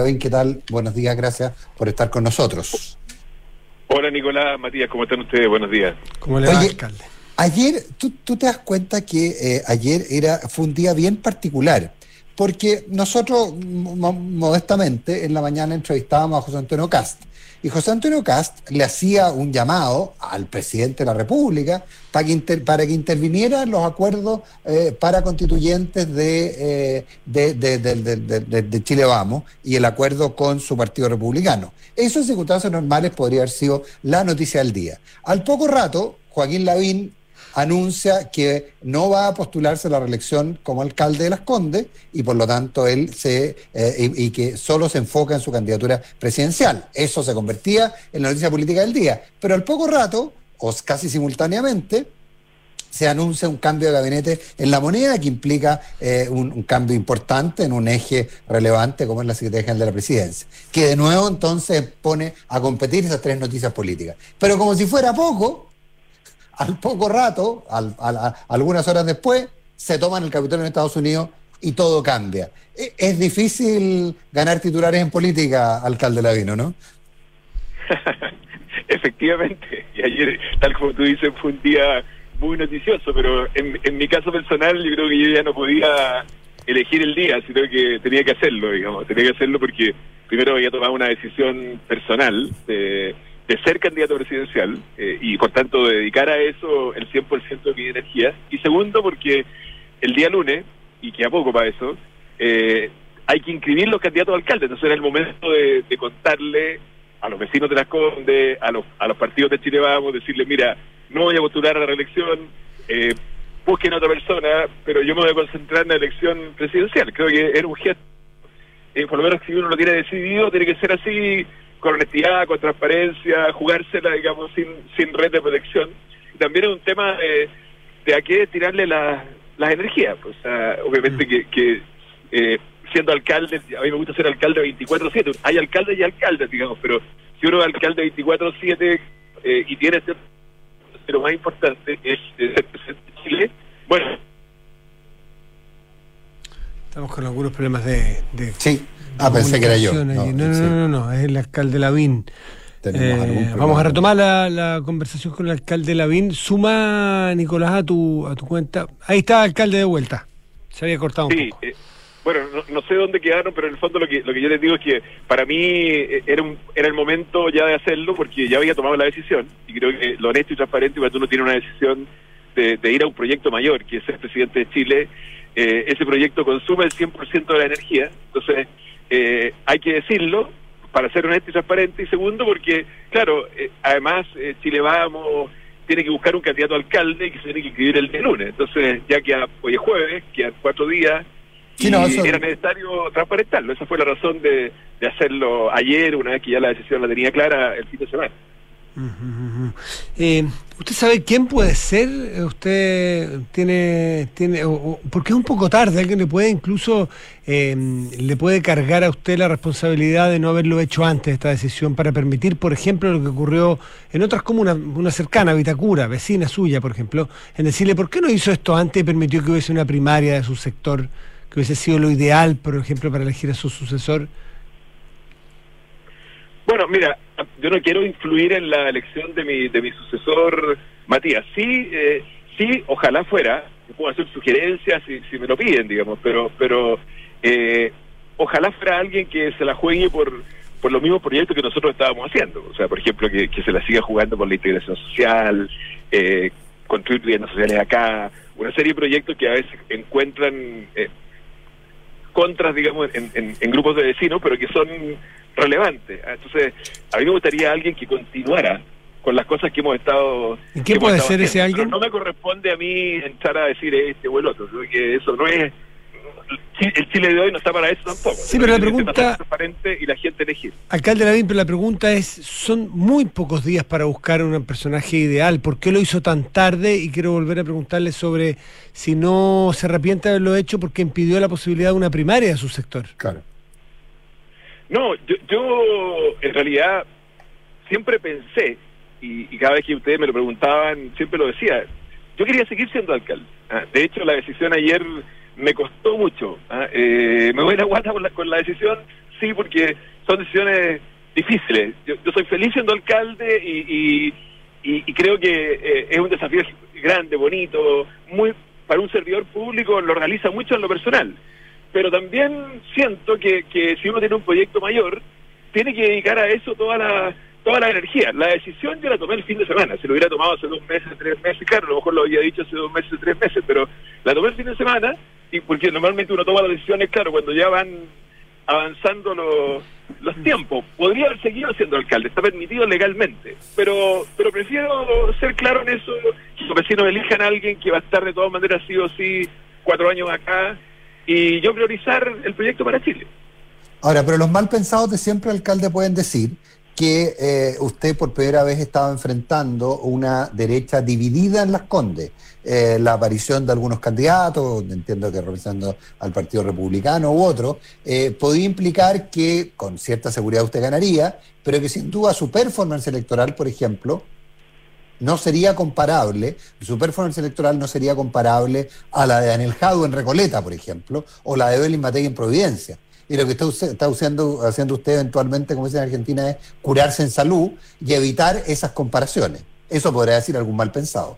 Lavín, ¿qué tal? Buenos días, gracias por estar con nosotros. Hola Nicolás, Matías, ¿cómo están ustedes? Buenos días. ¿Cómo le va, alcalde? Ayer, tú te das cuenta que ayer fue un día bien particular, porque nosotros modestamente en la mañana entrevistábamos a José Antonio Kast, y José Antonio Kast le hacía un llamado al presidente de la República para que interviniera en los acuerdos para constituyentes de Chile Vamos y el acuerdo con su partido republicano. Eso en circunstancias normales podría haber sido la noticia del día. Al poco rato, Joaquín Lavín anuncia que no va a postularse a la reelección como alcalde de Las Condes y por lo tanto él y que solo se enfoca en su candidatura presidencial. Eso se convertía en la noticia política del día. Pero al poco rato, o casi simultáneamente, se anuncia un cambio de gabinete en La Moneda que implica un cambio importante en un eje relevante como es la Secretaría General de la Presidencia, que de nuevo entonces pone a competir esas tres noticias políticas. Pero como si fuera poco, al poco rato, algunas horas después, se toman el Capitolio en Estados Unidos y todo cambia. Es difícil ganar titulares en política, alcalde Lavín, ¿no? Efectivamente, y ayer, tal como tú dices, fue un día muy noticioso, pero en mi caso personal yo creo que yo ya no podía elegir el día, sino que tenía que hacerlo, tenía que hacerlo porque primero había tomado una decisión personal de ser candidato presidencial y por tanto dedicar a eso el 100% de mi energía, y segundo porque el día lunes, y queda poco para eso, hay que inscribir los candidatos a alcalde. Entonces era el momento de contarle a los vecinos de Las Condes, a los partidos de Chile Vamos, decirles, mira, no voy a postular a la reelección, busquen a otra persona, pero yo me voy a concentrar en la elección presidencial. Creo que era un gesto, por lo menos si uno lo tiene decidido, tiene que ser así, con honestidad, con transparencia, jugársela, digamos, sin red de protección. Y también es un tema de a qué tirarle las energías. Pues, o sea, obviamente que siendo alcalde, a mí me gusta ser alcalde 24/7. Hay alcaldes y alcaldes, digamos, pero si uno es alcalde 24/7 y tiene lo más importante es ser presidente de Chile, bueno. Estamos con algunos problemas de sí. Pensé que era yo. No, es el alcalde Lavín. Vamos a retomar la conversación con el alcalde Lavín. Suma, Nicolás, a tu cuenta. Ahí está el alcalde de vuelta. Se había cortado un poco. Bueno, no sé dónde quedaron, pero en el fondo lo que yo les digo es que para mí era el momento ya de hacerlo, porque ya había tomado la decisión, y creo que lo honesto y transparente, cuando uno tiene una decisión de ir a un proyecto mayor, que es ser presidente de Chile, ese proyecto consume el 100% de la energía. Entonces hay que decirlo para ser honesto y transparente, y segundo porque, claro, además Chile Vamos tiene que buscar un candidato a alcalde que se tiene que inscribir el día lunes. Entonces ya hoy es jueves, quedan 4 días, y era necesario transparentarlo. Esa fue la razón de hacerlo ayer, una vez que ya la decisión la tenía clara el fin de semana. ¿Usted sabe quién puede ser? ¿Usted tiene porque es un poco tarde, alguien le puede incluso le puede cargar a usted la responsabilidad de no haberlo hecho antes, esta decisión, para permitir, por ejemplo, lo que ocurrió en otras comunas, una cercana, Vitacura, vecina suya, por ejemplo, en decirle, ¿por qué no hizo esto antes y permitió que hubiese una primaria de su sector, que hubiese sido lo ideal, por ejemplo, para elegir a su sucesor? Bueno, mira, yo no quiero influir en la elección de mi sucesor, Matías. Sí, ojalá fuera, puedo hacer sugerencias si me lo piden, digamos, pero ojalá fuera alguien que se la juegue por los mismos proyectos que nosotros estábamos haciendo. O sea, por ejemplo, que se la siga jugando por la integración social, construir viviendas sociales acá, una serie de proyectos que a veces encuentran contras, digamos, en grupos de vecinos, pero que son relevantes. Entonces, a mí me gustaría alguien que continuara con las cosas que hemos estado... ¿Y quién puede ser ese alguien? Pero no me corresponde a mí entrar a decir este o el otro. Creo que eso no es... El Chile de hoy no está para eso tampoco. Sí, pero la pregunta... transparente y la gente elegir. Alcalde Lavín, pero la pregunta es, son muy pocos días para buscar un personaje ideal. ¿Por qué lo hizo tan tarde? Y quiero volver a preguntarle sobre si no se arrepiente de haberlo hecho porque impidió la posibilidad de una primaria de su sector. Claro. No, yo en realidad siempre pensé, y cada vez que ustedes me lo preguntaban, siempre lo decía, yo quería seguir siendo alcalde. De hecho, la decisión ayer me costó mucho. Me voy a la guata con la decisión, sí, porque son decisiones difíciles. Yo soy feliz siendo alcalde y creo que es un desafío grande, bonito, muy para un servidor público, lo realiza mucho en lo personal. Pero también siento que si uno tiene un proyecto mayor, tiene que dedicar a eso toda la energía. La decisión yo la tomé el fin de semana. Si lo hubiera tomado hace 2 meses, 3 meses, claro, a lo mejor lo había dicho hace 2 meses, 3 meses, pero la tomé el fin de semana, y porque normalmente uno toma las decisiones, claro, cuando ya van avanzando los tiempos. Podría haber seguido siendo alcalde, está permitido legalmente, pero prefiero ser claro en eso, que los vecinos elijan a alguien que va a estar de todas maneras sí o sí 4 años acá, y yo priorizar el proyecto para Chile. Ahora, pero los mal pensados de siempre, alcalde, pueden decir que usted por primera vez estaba enfrentando una derecha dividida en Las Condes. La aparición de algunos candidatos, entiendo que representando al Partido Republicano u otro, podía implicar que con cierta seguridad usted ganaría, pero que sin duda su performance electoral, por ejemplo, no sería comparable, su performance electoral no sería comparable a la de Daniel Jadue en Recoleta, por ejemplo, o la de Evelyn Matei en Providencia. Y lo que está haciendo usted eventualmente, como dicen en Argentina, es curarse en salud y evitar esas comparaciones. Eso podría decir algún mal pensado.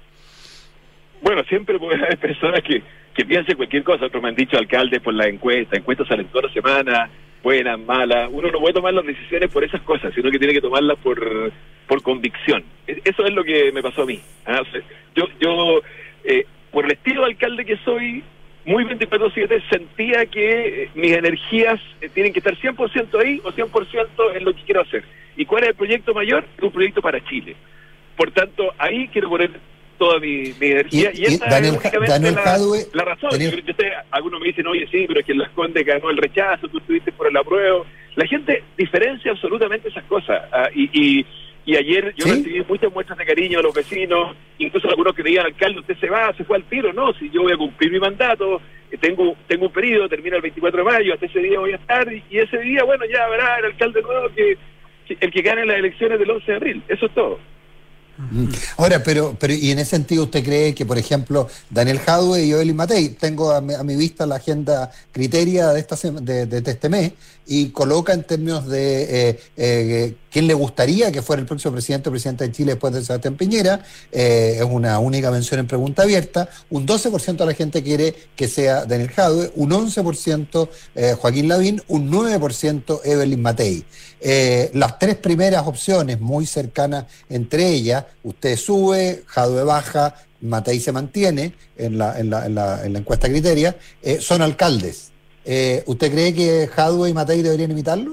Bueno, siempre puede haber personas que piensen cualquier cosa. Otros me han dicho alcaldes por la encuestas salen toda la semana, buenas, malas. Uno no puede tomar las decisiones por esas cosas, sino que tiene que tomarlas por convicción. Eso es lo que me pasó a mí. O sea, yo por el estilo de alcalde que soy, muy 24/7, sentía que mis energías tienen que estar 100% ahí o 100% en lo que quiero hacer. ¿Y cuál es el proyecto mayor? Es un proyecto para Chile. Por tanto, ahí quiero poner toda mi energía. Y esa Daniel, es únicamente Daniel Jadue, la razón. Yo sé, algunos me dicen, oye, sí, pero es que en Las Condes ganó el rechazo, tú estuviste por el apruebo. La gente diferencia absolutamente esas cosas. Y ayer yo recibí muchas muestras de cariño de los vecinos, incluso algunos que me digan, alcalde, usted se fue al tiro. No, si yo voy a cumplir mi mandato, tengo un periodo, termina el 24 de mayo, hasta ese día voy a estar, y ese día, bueno, ya verá el alcalde nuevo el que gane las elecciones del 11 de abril. Eso es todo. Ahora, pero y en ese sentido, ¿usted cree que, por ejemplo, Daniel Jadue y Evelyn Matei, tengo a mi vista la agenda criteria de este mes, y coloca en términos de quién le gustaría que fuera el próximo presidente o presidenta de Chile después de Sebastián Piñera, es una única mención en pregunta abierta, un 12% de la gente quiere que sea Daniel Jadue, un 11% Joaquín Lavín, un 9% Evelyn Matei. Las 3 primeras opciones, muy cercanas entre ellas, usted sube, Jadue baja, Matei se mantiene en la encuesta criteria, son alcaldes. ¿Usted cree que Jadue y Matei deberían imitarlo?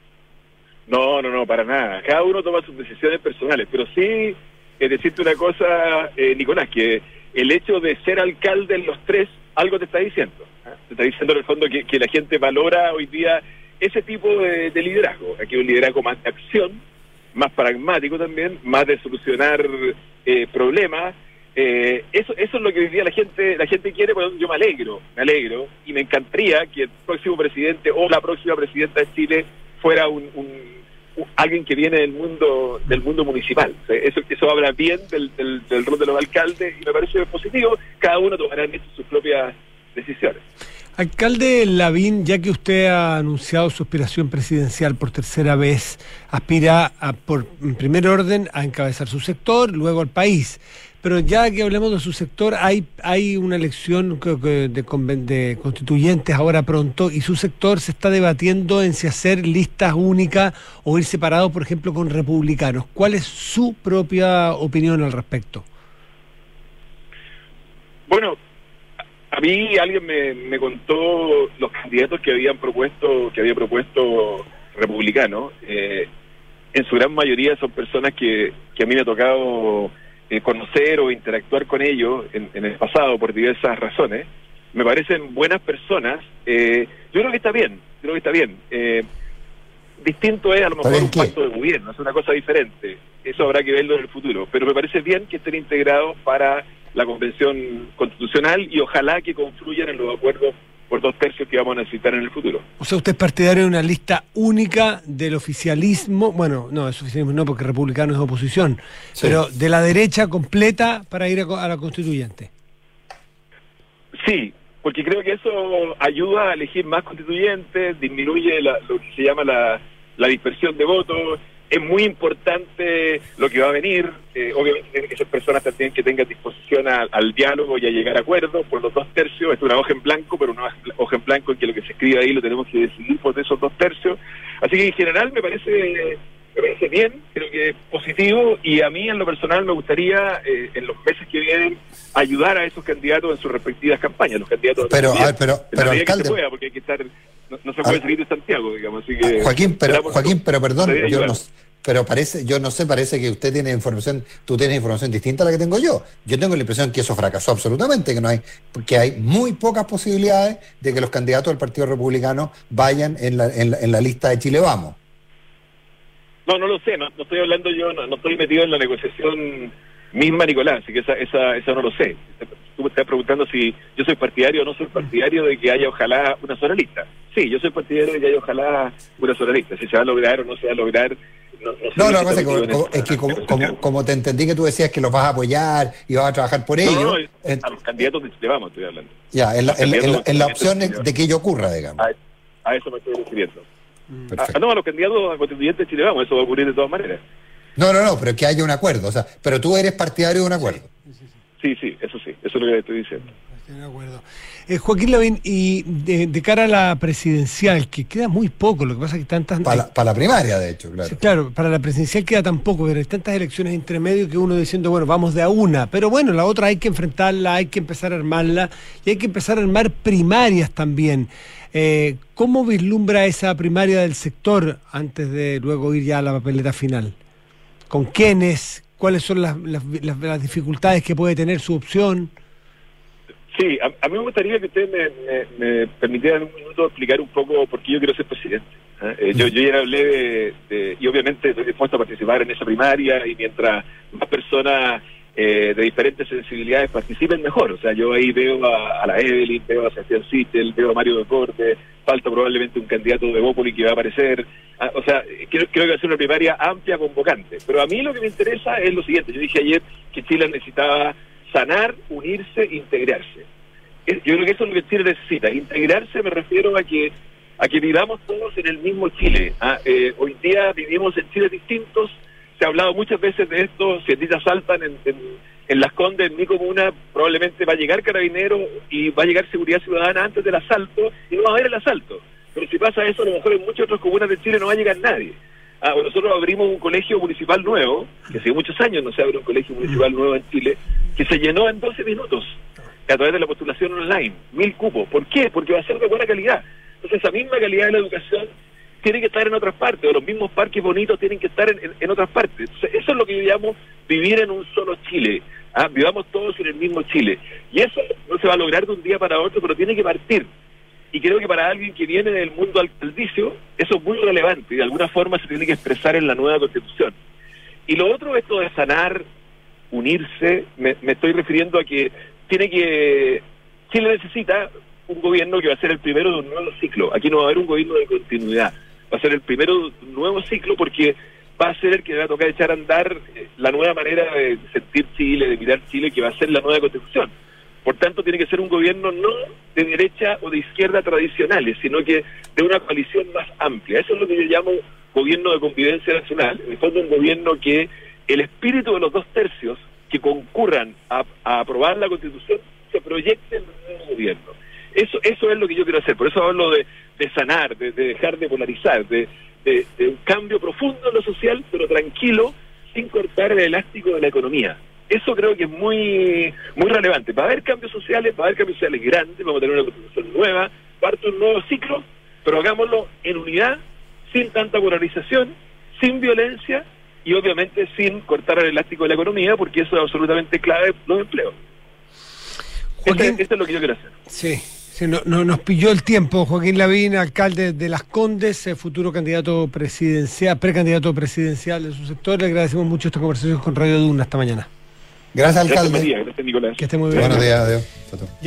No, para nada. Cada uno toma sus decisiones personales, pero sí, decirte una cosa, Nicolás, que el hecho de ser alcalde en los 3, algo te está diciendo. Te está diciendo en el fondo que la gente valora hoy día ese tipo de liderazgo. Aquí un liderazgo más de acción, más pragmático también, más de solucionar problemas. Eso es lo que hoy día la gente quiere. Pues yo me alegro, y me encantaría que el próximo presidente o la próxima presidenta de Chile fuera alguien que viene del mundo municipal. O sea, eso habla bien del rol de los alcaldes, y me parece positivo. Cada uno tomará en esto sus propias decisiones. Alcalde Lavín, ya que usted ha anunciado su aspiración presidencial por tercera vez, aspira en primer orden a encabezar su sector, luego al país. Pero ya que hablemos de su sector, hay una elección de constituyentes ahora pronto, y su sector se está debatiendo en si hacer listas únicas o ir separados, por ejemplo, con republicanos. ¿Cuál es su propia opinión al respecto? Bueno, a mí alguien me contó los candidatos que había propuesto republicanos. En su gran mayoría son personas que a mí me ha tocado conocer o interactuar con ellos en el pasado por diversas razones. Me parecen buenas personas. Yo creo que está bien. Distinto es a lo mejor un pacto de gobierno, es una cosa diferente. Eso habrá que verlo en el futuro. Pero me parece bien que estén integrados para la Convención Constitucional, y ojalá que confluyan en los acuerdos por 2/3 que vamos a necesitar en el futuro. O sea, usted es partidario de una lista única del oficialismo, bueno, no, es oficialismo no, porque republicano es oposición, sí, pero de la derecha completa para ir a la constituyente. Sí, porque creo que eso ayuda a elegir más constituyentes, disminuye lo que se llama la dispersión de votos. Es muy importante lo que va a venir. Obviamente tienen que ser personas también que tengan disposición al diálogo y a llegar a acuerdos por los 2/3. Es una hoja en blanco, pero una hoja en blanco en que lo que se escribe ahí lo tenemos que decidir por esos 2/3. Así que en general me parece bien, creo que es positivo, y a mí en lo personal me gustaría en los meses que vienen ayudar a esos candidatos en sus respectivas campañas, los candidatos pero alcalde, que se alcalde, pueda, porque hay que estar, no se puede salir de Santiago, digamos, así que Joaquín, pero perdón, yo no sé, parece que usted tiene información, tú tienes información distinta a la que tengo yo. Yo tengo la impresión que eso fracasó absolutamente, que hay muy pocas posibilidades de que los candidatos del Partido Republicano vayan en la lista de Chile Vamos. No lo sé, no estoy hablando yo, no estoy metido en la negociación misma, Nicolás, así que esa no lo sé. Tú me estás preguntando si yo soy partidario o no soy partidario de que haya ojalá una sola lista. Sí, yo soy partidario de que haya ojalá una sola lista. Si se va a lograr o no se va a lograr, no, lo que pasa es que como te entendí que tú decías que los vas a apoyar y vas a trabajar por ellos. No, a los candidatos de Chile Vamos estoy hablando. Ya, en la opción de que ello ocurra, digamos. A eso me estoy refiriendo. A los candidatos a constituyentes de Chile Vamos, eso va a ocurrir de todas maneras. No, pero que haya un acuerdo, o sea, pero tú eres partidario de un acuerdo. Sí, eso es lo que estoy diciendo. De acuerdo. Joaquín Lavín, y de cara a la presidencial, que queda muy poco, lo que pasa es que están para la primaria, de hecho, claro. Sí, claro, para la presidencial queda tan poco, pero hay tantas elecciones entre medio que uno diciendo, bueno, vamos de a una, pero bueno, la otra hay que enfrentarla, hay que empezar a armarla, y hay que empezar a armar primarias también. ¿Cómo vislumbra esa primaria del sector antes de luego ir ya a la papeleta final? ¿Con quiénes? ¿Cuáles son las dificultades que puede tener su opción? Sí, a mí me gustaría que usted me permitiera en un minuto explicar un poco por qué yo quiero ser presidente. Yo ya hablé y obviamente estoy dispuesto a participar en esa primaria, y mientras más personas de diferentes sensibilidades participen, mejor. O sea, yo ahí veo a la Evelyn, veo a Sebastián Sichel, veo a Mario Deporte, falta probablemente un candidato de Bópoli que va a aparecer. O sea, creo que va a ser una primaria amplia, convocante. Pero a mí lo que me interesa es lo siguiente. Yo dije ayer que Chile necesitaba sanar, unirse, integrarse. Yo creo que eso es lo que Chile necesita. Integrarse me refiero a que vivamos todos en el mismo Chile. Hoy día vivimos en Chiles distintos. Se ha hablado muchas veces de esto. Si a ti te asaltan en Las Condes, en mi comuna, probablemente va a llegar Carabineros y va a llegar Seguridad Ciudadana antes del asalto, y no va a haber el asalto. Pero si pasa eso, a lo mejor en muchas otras comunas de Chile no va a llegar nadie. Nosotros abrimos un colegio municipal nuevo, que hace muchos años no se abre un colegio municipal nuevo en Chile, que se llenó en 12 minutos a través de la postulación online, 1000 cupos. ¿Por qué? Porque va a ser de buena calidad. Entonces esa misma calidad de la educación tiene que estar en otras partes, o los mismos parques bonitos tienen que estar en otras partes. Entonces, eso es lo que yo llamo vivir en un solo Chile. Vivamos todos en el mismo Chile. Y eso no se va a lograr de un día para otro, pero tiene que partir. Y creo que para alguien que viene del mundo alcaldicio, eso es muy relevante y de alguna forma se tiene que expresar en la nueva Constitución. Y lo otro, esto de sanar, unirse, me estoy refiriendo a que Chile necesita un gobierno que va a ser el primero de un nuevo ciclo. Aquí no va a haber un gobierno de continuidad, va a ser el primero de un nuevo ciclo, porque va a ser el que va a tocar echar a andar la nueva manera de sentir Chile, de mirar Chile, que va a ser la nueva Constitución. Por tanto, tiene que ser un gobierno no de derecha o de izquierda tradicionales, sino que de una coalición más amplia. Eso es lo que yo llamo gobierno de convivencia nacional. En el fondo, un gobierno que el espíritu de los 2/3 que concurran a aprobar la Constitución se proyecte en un nuevo gobierno. Eso es lo que yo quiero hacer. Por eso hablo de sanar, de dejar de polarizar, de un cambio profundo en lo social, pero tranquilo, sin cortar el elástico de la economía. Eso creo que es muy muy relevante. Va a haber cambios sociales, grandes, vamos a tener una Constitución nueva, parte un nuevo ciclo, pero hagámoslo en unidad, sin tanta polarización, sin violencia y obviamente sin cortar el elástico de la economía, porque eso es absolutamente clave los empleos. Joaquín, esto es lo que yo quiero hacer. Sí, nos pilló el tiempo. Joaquín Lavín, alcalde de Las Condes, futuro candidato presidencial, precandidato presidencial de su sector. Le agradecemos mucho esta conversación con Radio Duna esta mañana. Gracias, alcalde. Gracias, María. Gracias, Nicolás. Que esté muy bien. Buenos días, adiós.